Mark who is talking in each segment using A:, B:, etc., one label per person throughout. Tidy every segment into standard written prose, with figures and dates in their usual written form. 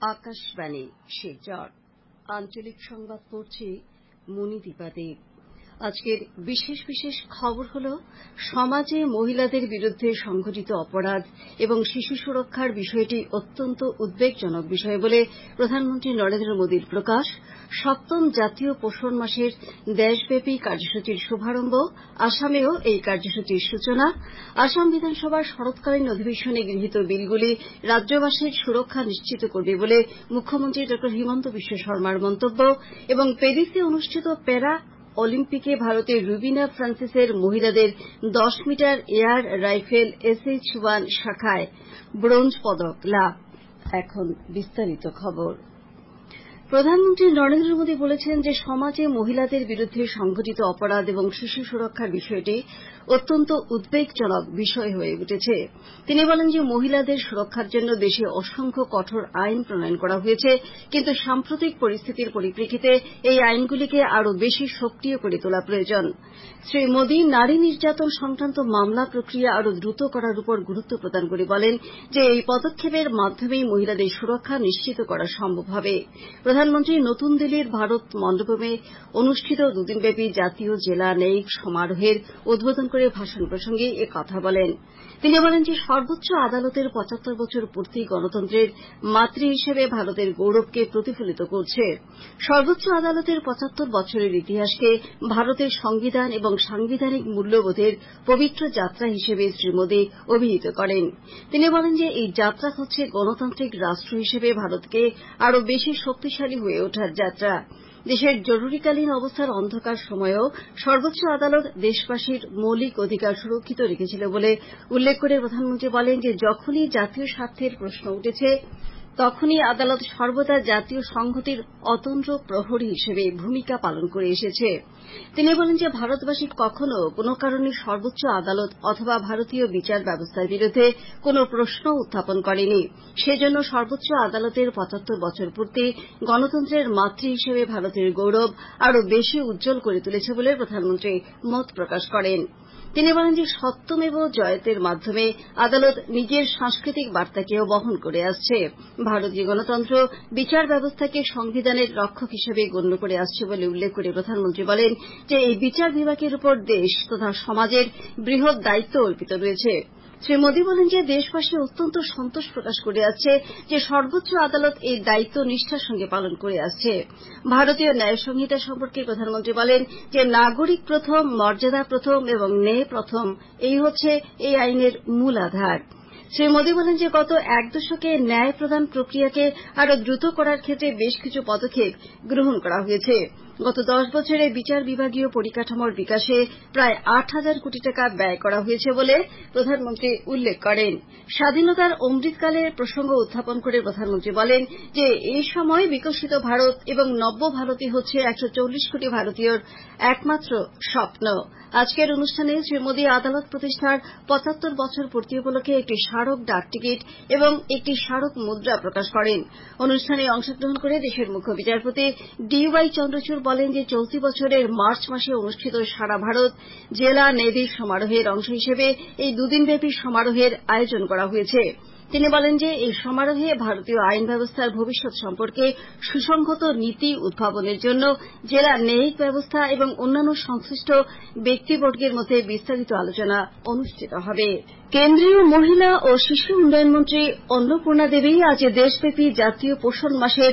A: আকাশবাণী শিলচর আঞ্চলিক সংবাদ পড়ছি মনিদীপা দেব। আজকের বিশেষ বিশেষ খবর হল সমাজে মহিলাদের বিরুদ্ধে সংঘটিত অপরাধ এবং শিশু সুরক্ষার বিষয়টি অত্যন্ত উদ্বেগজনক বিষয় বলে প্রধানমন্ত্রী নরেন্দ্র মোদীর প্রকাশ। সপ্তম জাতীয় পোষণ মাসের দেশব্যাপী কার্যসূচির শুভারম্ভ, আসামেও এই কার্যসূচির সূচনা। আসাম বিধানসভার শরৎকালীন অধিবেশনে গৃহীত বিলগুলি রাজ্যবাসীর সুরক্ষা নিশ্চিত করবে বলে মুখ্যমন্ত্রী ড হিমন্ত বিশ্ব শর্মার মন্তব্য এবং প্যারিসে অনুষ্ঠিত প্যারা অলিম্পিকে ভারতের রুবিনা ফ্রান্সিসের মহিলাদের 10 মিটার এয়ার রাইফেল SH-1 শাখায় ব্রোঞ্জ পদক লাভ। এখন বিস্তারিত খবর। প্রধানমন্ত্রী নরেন্দ্র মোদী বলেছেন যে সমাজে মহিলাদের বিরুদ্ধে সংঘটিত অপরাধ এবং শিশু সুরক্ষার বিষয়টি অত্যন্ত উদ্বেগজনক বিষয় হয়ে উঠেছে। তিনি বলেন যে মহিলাদের সুরক্ষার জন্য দেশে অসংখ্য কঠোর আইন প্রণয়ন করা হয়েছে, কিন্তু সাম্প্রতিক পরিস্থিতির পরিপ্রেক্ষিতে এই আইনগুলিকে আরও বেশি সক্রিয় করে তোলা প্রয়োজন। শ্রী মোদী নারী নির্যাতন সংক্রান্ত মামলা প্রক্রিয়া আরও দ্রুত করার উপর গুরুত্ব প্রদান করে বলেন যে এই পদক্ষেপের মাধ্যমেই মহিলাদের সুরক্ষা নিশ্চিত করা সম্ভব হবে। প্রধানমন্ত্রী নতুন দিল্লির ভারত মণ্ডপমে অনুষ্ঠিত দুদিনব্যাপী জাতীয় জেলা ন্যায়িক সমারোহের উদ্বোধন করে ভাষণ প্রসঙ্গে একথা বলেন। তিনি বলেন যে সর্বোচ্চ আদালতের ৭৫ বছর পূর্তি গণতন্ত্রের মাতৃ হিসেবে ভারতের গৌরবকে প্রতিফলিত করছে। সর্বোচ্চ আদালতের ৭৫ বছরের ইতিহাসকে ভারতের সংবিধান এবং সাংবিধানিক মূল্যবোধের পবিত্র যাত্রা হিসেবে শ্রী মোদী অভিহিত করেন। তিনি বলেন যে এই যাত্রা হচ্ছে গণতান্ত্রিক রাষ্ট্র হিসেবে ভারতকে আরও বেশি শক্তিশালী হয়ে ওঠার যাত্রা। দেশের জরুরীকালীন অবস্থার অন্ধকার সময়েও সর্বোচ্চ আদালত দেশবাসীর মৌলিক অধিকার সুরক্ষিত রেখেছিল বলে উল্লেখ করে প্রধানমন্ত্রী বলেন যে যখনই জাতীয় স্বার্থের প্রশ্ন উঠেছে তখনই আদালত সর্বদা জাতীয় সংহতির অতন্দ্র প্রহরী হিসেবে ভূমিকা পালন করে এসেছে। তিনি বলেন যে ভারতবাসী কখনো কোনো কারণে সর্বোচ্চ আদালত অথবা ভারতীয় বিচার ব্যবস্থার বিরুদ্ধে কোনো প্রশ্ন উত্থাপন করেনি। সেজন্য সর্বোচ্চ আদালতের ৭৫ বছর পূর্তি গণতন্ত্রের মাতৃ হিসেবে ভারতের গৌরব আরও বেশি উজ্জ্বল করে তুলেছে বলে প্রধানমন্ত্রী মত প্রকাশ করেন। তিনি বলেন যে সত্যমেব জয়তের মাধ্যমে আদালত নিজের সাংস্কৃতিক বার্তাকেও বহন করে আসছে। ভারতীয় গণতন্ত্র বিচার ব্যবস্থাকে সংবিধানের রক্ষক হিসেবে গণ্য করে আসছে বলে উল্লেখ করে প্রধানমন্ত্রী বলেন যে এই বিচার বিভাগের উপর দেশ তথা সমাজের বৃহৎ দায়িত্ব অর্পিত রয়েছে। শ্রী মোদী বলেন যে দেশবাসী অত্যন্ত সন্তোষ প্রকাশ করে আসছে যে সর্বোচ্চ আদালত এই দায়িত্ব নিষ্ঠার সঙ্গে পালন করে আসছে। ভারতীয় ন্যায় সংহিতা সম্পর্কে প্রধানমন্ত্রী বলেন যে নাগরিক প্রথম, মর্যাদা প্রথম এবং ন্যায় প্রথম, এই হচ্ছে এই আইনের মূল আধার। শ্রী মোদী বলেন যে গত এক দশকে ন্যায় প্রদান প্রক্রিয়াকে আরও দ্রুত করার ক্ষেত্রে বেশ কিছু পদক্ষেপ গ্রহণ করা হয়েছে। গত 10 বছরে বিচার বিভাগীয় পরিকাঠামোর বিকাশে প্রায় ৮,০০০ কোটি টাকা ব্যয় করা হয়েছে বলে প্রধানমন্ত্রী উল্লেখ করেন। স্বাধীনতার অমৃতকালের প্রসঙ্গ উত্থাপন করে প্রধানমন্ত্রী বলেন যে এই সময় বিকশিত ভারত এবং নব্য ভারতই হচ্ছে ১৪০ কোটি ভারতীয়র একমাত্র স্বপ্ন। আজকের অনুষ্ঠানে শ্রী মোদী আদালত প্রতিষ্ঠার ৭৫ বছর পূর্তি উপলক্ষে একটি স্মারক ডাকটিকিট এবং একটি স্মারক মুদ্রা প্রকাশ করেন। অনুষ্ঠানে অংশগ্রহণ করে দেশের মুখ্য বিচারপতি DY চন্দ্রচূড় বলেন যে চলতি বছরের মার্চ মাসে অনুষ্ঠিত সারা ভারত জেলা ন্যায়াধীশ সমারোহের অংশ হিসেবে এই দুদিনব্যাপী সমারোহের আয়োজন করা হয়েছে। তিনি বলেন যে এই সমারোহে ভারতীয় আইন ব্যবস্থার ভবিষ্যৎ সম্পর্কে সুসংহত নীতি উদ্ভাবনের জন্য জেলা ন্যায়িক ব্যবস্থা এবং অন্যান্য সংশ্লিষ্ট ব্যক্তিবর্গের মধ্যে বিস্তারিত আলোচনা অনুষ্ঠিত হবে। কেন্দ্রীয় মহিলা ও শিশু উন্নয়ন মন্ত্রী অন্নপূর্ণা দেবী আজ দেশব্যাপী জাতীয় পোষণ মাসের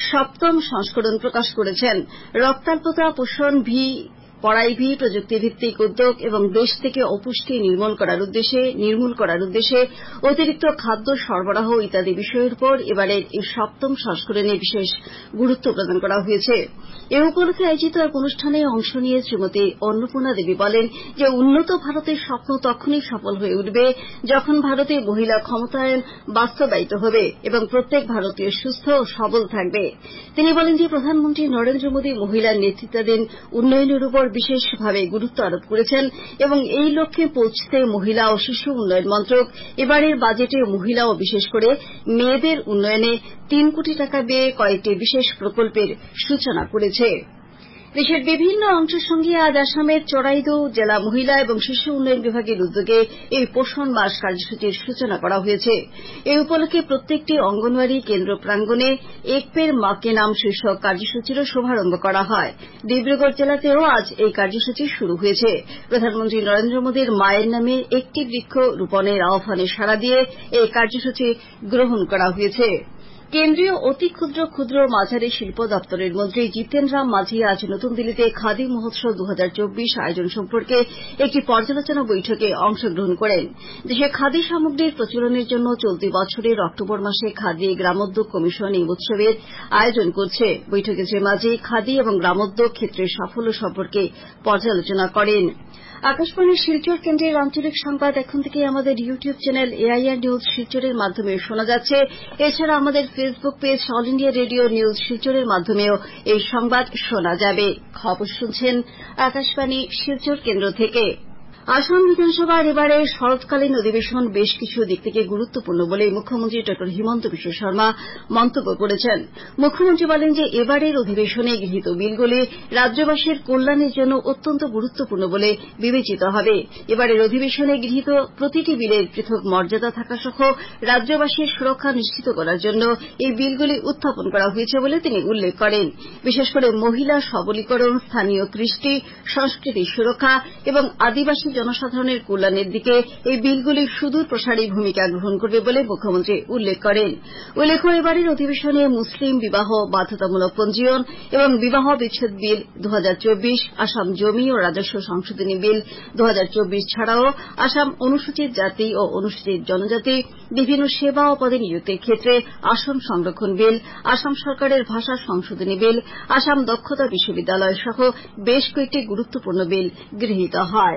A: ৭ম সংস্করণ প্রকাশ করেছেন। রক্তাল্পতা, পোষণ ভি, পড়াই ভি, প্রযুক্তিভিত্তিক উদ্যোগ এবং দেশ থেকে অপুষ্টি নির্মূল করার উদ্দেশ্যে অতিরিক্ত খাদ্য সরবরাহ ইত্যাদি বিষয়ের উপর এবারের এই ৭ম সংস্করণে বিশেষ গুরুত্ব প্রদান করা হয়েছে। এ উপলক্ষে আয়োজিত এক অনুষ্ঠানে অংশ নিয়ে শ্রীমতী অন্নপূর্ণা দেবী বলেন যে উন্নত ভারতের স্বপ্ন তখনই সফল হয়ে উঠবে যখন ভারতে মহিলা ক্ষমতায়ন বাস্তবায়িত হবে এবং প্রত্যেক ভারতীয় সুস্থ ও সবল থাকবে। তিনি বলেন যে প্রধানমন্ত্রী নরেন্দ্র মোদী মহিলার নেতৃত্বাধীন উন্নয়নের উপর বিশেষভাবে গুরুত্ব আরোপ করেছেন এবং এই লক্ষ্যে পৌঁছতে মহিলা ও শিশু উন্নয়ন মন্ত্রক এবারের বাজেটে মহিলা ও বিশেষ করে মেয়েদের উন্নয়নে ৩ কোটি টাকা ব্যয়ে কয়েকটি বিশেষ প্রকল্পের সূচনা করেছে। দেশের বিভিন্ন অংশের সঙ্গে আজ আসামের চড়াইদৌ জেলা মহিলা এবং শিশু উন্নয়ন বিভাগের উদ্যোগে এই পোষণ মাস কার্যসূচির সূচনা করা হয়েছে। এই উপলক্ষে প্রত্যেকটি অঙ্গনওয়াড়ি কেন্দ্র প্রাঙ্গণে এক পের মা কে নাম শীর্ষক কার্যসূচিরও শুভারম্ভ করা হয়। ডিব্রুগড় জেলাতেও আজ এই কার্যসূচি শুরু হয়েছে। প্রধানমন্ত্রী নরেন্দ্র মোদীর মায়ের নামে একটি বৃক্ষ রোপণের আহ্বানে সাড়া দিয়ে এই কার্যসূচি গ্রহণ করা হয়েছে। কেন্দ্রীয় অতি ক্ষুদ্র ক্ষুদ্র ও মাঝারি শিল্প দপ্তরের মন্ত্রী জিতেন রাম মাঝি আজ নতুন দিল্লিতে খাদি মহোৎসব 2024 আয়োজন সম্পর্কে একটি পর্যালোচনা বৈঠকে অংশগ্রহণ করেন। দেশে খাদি সামগ্রীর প্রচলনের জন্য চলতি বছরের অক্টোবর মাসে খাদি গ্রামোদ্যোগ কমিশন এই উৎসবের আয়োজন করছে। বৈঠকে শ্রী মাঝি খাদি এবং গ্রামোদ্যোগ ক্ষেত্রের সাফল্য সম্পর্কে পর্যালোচনা করেন। আকাশবাণীর শিলচর কেন্দ্রের আঞ্চলিক সংবাদ এখন থেকে আমাদের ইউটিউব চ্যানেল এআইআর নিউজ শিলচরের মাধ্যমে শোনা যাচ্ছে। এছাড়া আমাদের Facebook page All India Radio News শিলচরের মাধ্যমেও এই সংবাদ শোনা যাবে। খবর শুনছেন আকাশবাণী শিলচর কেন্দ্র থেকে। আসাম বিধানসভার এবারের শরৎকালীন অধিবেশন বেশ কিছু দিক থেকে গুরুত্বপূর্ণ বলে মুখ্যমন্ত্রী ড হিমন্ত বিশ্ব শর্মা মন্তব্য করেছেন। মুখ্যমন্ত্রী বলেন যে এবারের অধিবেশনে গৃহীত বিলগুলি রাজ্যবাসীর কল্যাণের জন্য অত্যন্ত গুরুত্বপূর্ণ বলে বিবেচিত হবে। এবারের অধিবেশনে গৃহীত প্রতিটি বিলের পৃথক মর্যাদা থাকা সহ রাজ্যবাসীর সুরক্ষা নিশ্চিত করার জন্য এই বিলগুলি উত্থাপন করা হয়েছে বলে তিনি উল্লেখ করেন। বিশেষ করে মহিলা সবলীকরণ, স্থানীয় কৃষ্টি সংস্কৃতির সুরক্ষা এবং আদিবাসী জনসাধারণের কল্যাণের দিকে এই বিলগুলি সুদূর প্রসারী ভূমিকা গ্রহণ করবে বলে মুখ্যমন্ত্রী উল্লেখ করেন। উল্লেখ্য, এবারের অধিবেশনে মুসলিম বিবাহ বাধ্যতামূলক পঞ্জীয়ন এবং বিবাহ বিচ্ছেদ বিল 2024, আসাম জমি ও রাজস্ব সংশোধনী বিল 2024 ছাড়াও আসাম অনুসূচিত জাতি ও অনুসূচিত জনজাতি, বিভিন্ন সেবা ও পদে নিযুক্তির ক্ষেত্রে আসন সংরক্ষণ বিল, আসাম সরকারের ভাষা সংশোধনী বিল, আসাম দক্ষতা বিশ্ববিদ্যালয় সহ বেশ কয়েকটি গুরুত্বপূর্ণ বিল গৃহীত হয়।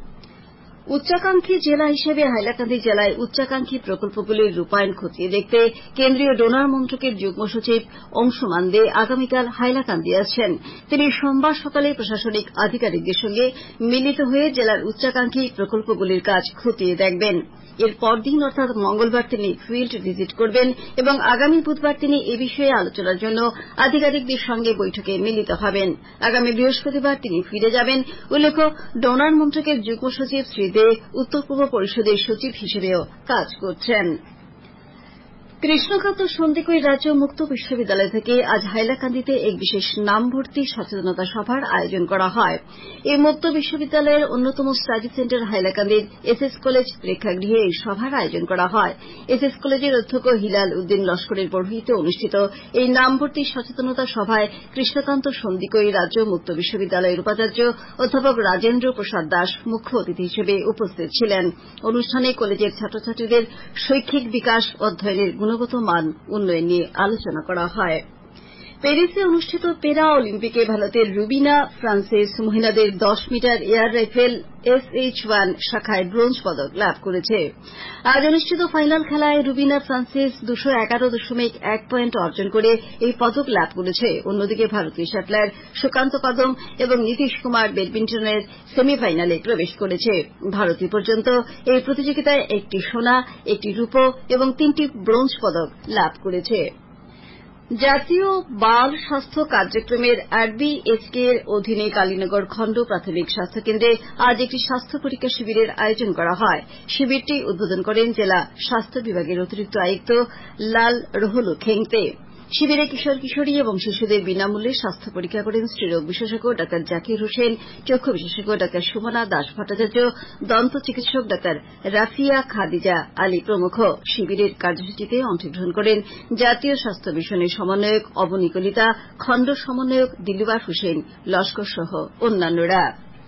A: উচ্চাকাঙ্ক্ষী জেলা হিসেবে হাইলাকান্দি জেলায় উচ্চাকাঙ্ক্ষী প্রকল্পগুলির রূপায়ণ খতিয়ে দেখতে কেন্দ্রীয় ডোনার মন্ত্রকের যুগ্ম সচিব অংশুমান দে আগামীকাল হাইলাকান্দি আসছেন। তিনি সোমবার সকালে প্রশাসনিক আধিকারিকদের সঙ্গে মিলিত হয়ে জেলার উচ্চাকাঙ্ক্ষী প্রকল্পগুলির কাজ খতিয়ে দেখবেন। এর পরদিন অর্থাৎ মঙ্গলবার তিনি ফিল্ড ভিজিট করবেন এবং আগামী বুধবার তিনি এ বিষয়ে আলোচনার জন্য আধিকারিকদের সঙ্গে বৈঠকে মিলিত হবেন। আগামী বৃহস্পতিবার তিনি ফিরে যাবেন। উল্লেখ্য, ডোনার মন্ত্রকের যুগ্ম সচিব শ্রী দে উত্তর পূর্ব পরিষদের সচিব হিসেবেও কাজ করছেন। কৃষ্ণকান্ত সন্দিকৈ রাজ্য মুক্ত বিশ্ববিদ্যালয় থেকে আজ হাইলাকান্দিতে এক বিশেষ নাম ভর্তি সচেতনতা সভার আয়োজন করা হয়। এই মুক্ত বিশ্ববিদ্যালয়ের অন্যতম স্টাডি সেন্টার হাইলাকান্দির এসএস কলেজ প্রেক্ষাগৃহে এই সভার আয়োজন করা হয়। এসএস কলেজের অধ্যক্ষ হিলাল উদ্দিন লস্করের পৌরোহিত্যে অনুষ্ঠিত এই নাম ভর্তি সচেতনতা সভায় কৃষ্ণকান্ত সন্দিকৈ রাজ্য মুক্ত বিশ্ববিদ্যালয়ের উপাচার্য অধ্যাপক রাজেন্দ্র প্রসাদ দাস মুখ্য অতিথি হিসেবে উপস্থিত ছিলেন। অনুষ্ঠানে কলেজের ছাত্রছাত্রীদের শৈক্ষিক বিকাশ, অধ্যয়নের গুণগত মান উন্নয়ন নিয়ে আলোচনা করা হয়। প্যারিসে অনুষ্ঠিত প্যারা অলিম্পিকে ভারতের রুবিনা ফ্রান্সিস মহিলাদের 10 মিটার এয়ার রাইফেল SH-1 শাখায় ব্রোঞ্জ পদক লাভ করেছে। আজ অনুষ্ঠিত ফাইনাল খেলায় রুবিনা ফ্রান্সিস 211.1 পয়েন্ট অর্জন করে এই পদক লাভ করেছে। অন্যদিকে ভারতীয় শাটলার সুকান্ত কদম এবং নীতিশ কুমার ব্যাডমিন্টনের সেমিফাইনালে প্রবেশ করেছে। ভারত এ পর্যন্ত এই প্রতিযোগিতায় একটি সোনা, একটি রূপো এবং 3টি ব্রোঞ্জ পদক লাভ করেছে। জাতীয় বাল স্বাস্থ্য কার্যক্রমের RBSK এর অধীনে কালীনগর খণ্ড প্রাথমিক স্বাস্থ্য কেন্দ্রে আজ একটি স্বাস্থ্য পরীক্ষা শিবিরের আয়োজন করা হয়। শিবিরটি উদ্বোধন করেন জেলা স্বাস্থ্য বিভাগের অতিরিক্ত আয়ুক্ত লাল রোহলু খেংতে। শিবিরে কিশোর কিশোরী এবং শিশুদের বিনামূল্যে স্বাস্থ্য পরীক্ষা করেন স্ত্রীরোগ বিশেষজ্ঞ ডা জাকির হোসেন, চক্ষু বিশেষজ্ঞ ডা সুমনা দাস ভট্টাচার্য, দন্ত চিকিৎসক ডা রাফিয়া খাদিজা আলী প্রমুখ। শিবিরের কার্যসূচিতে অংশগ্রহণ করেন জাতীয় স্বাস্থ্য মিশনের সমন্বয়ক অবনী কলিতা, খণ্ড সমন্বয়ক দিলুবার হোসেন লস্কর সহ অন্যান্যরা।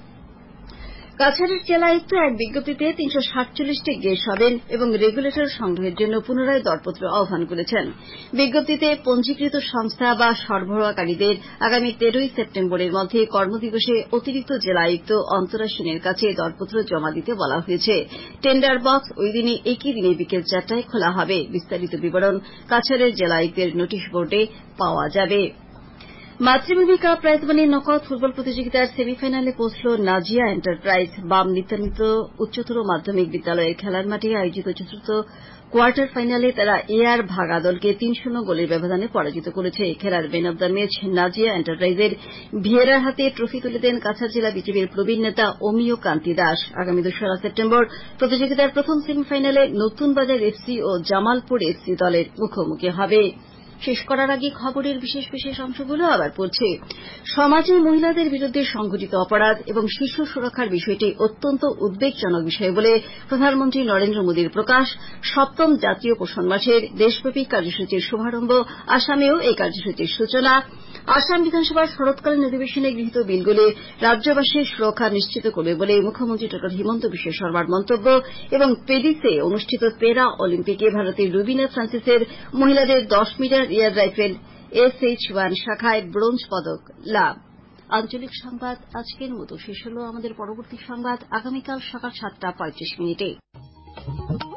A: কাছাড়ের জেলা আয়ুক্ত এক বিজ্ঞপ্তিতে 347টি গ্যাস ওভেন এবং রেগুলেটর সংগ্রহের জন্য পুনরায় দরপত্র আহ্বান করেছেন। বিজ্ঞপ্তিতে পঞ্জীকৃত সংস্থা বা সরবরাহকারীদের আগামী 13ই সেপ্টেম্বরের মধ্যে কর্মদিবসে অতিরিক্ত জেলা আয়ুক্ত অন্তরা সেনের কাছে দরপত্র জমা দিতে বলা হয়েছে। টেন্ডার বক্স ওই দিনই একই দিনে বিকেল 4টায় খোলা হবে। বিস্তারিত বিবরণ কাছাড়ের জেলা আয়ুক্তের নোটিশ বোর্ডে পাওয়া যাবে। মাতৃভূমি কাপ প্রাইজমানি নকআউট ফুটবল প্রতিযোগিতার সেমিফাইনালে পৌঁছল নাজিয়া এন্টারপ্রাইজ। বাম নিত্যানন্দ উচ্চতর মাধ্যমিক বিদ্যালয়ের খেলার মাঠে আয়োজিত চতুর্থ কোয়ার্টার ফাইনালে তারা এআর ভাগা দলকে ৩-০ গোলের ব্যবধানে পরাজিত করেছে। খেলার man of the match Nazia এন্টারপ্রাইজের ভিয়েরার হাতে ট্রফি তুলে দেন কাছাড় জেলা বিজেপির প্রবীণ নেতা অমিয় কান্তি দাস। আগামী ২রা সেপ্টেম্বর প্রতিযোগিতার প্রথম সেমিফাইনালে নতুন বাজার এফসি ও জামালপুর এফসি দলের মুখোমুখি হবে। শেষ করার আগে খবরের বিশেষ বিশেষ অংশগুলো আবার পড়ছি। সমাজে মহিলাদের বিরুদ্ধে সংঘটিত অপরাধ এবং শিশু সুরক্ষার বিষয়টি অত্যন্ত উদ্বেগজনক বিষয় বলে প্রধানমন্ত্রী নরেন্দ্র মোদীর প্রকাশ। ৭ম জাতীয় পোষণ মাসের দেশব্যাপী কার্যসূচির শুভারম্ভ, আসামেও এই কার্যসূচির সূচনা। আসাম বিধানসভার শরৎকালীন অধিবেশনে গৃহীত বিলগুলি রাজ্যবাসীর সুরক্ষা নিশ্চিত করবে বলে মুখ্যমন্ত্রী ড হিমন্ত বিশ্ব শর্মার মন্তব্য। এবং পেরিসে অনুষ্ঠিত প্যারা অলিম্পিকে ভারতের রুবিনা ফ্রান্সিসের মহিলাদের ১০ মিটার এয়ার রাইফেল SH-1 শাখায় ব্রোঞ্জ পদক লাভ। আঞ্চলিক সংবাদ আজকের মতো শেষ হল। আমাদের পরবর্তী সংবাদ আগামীকাল সকাল ৭টা ৩৫ মিনিটে।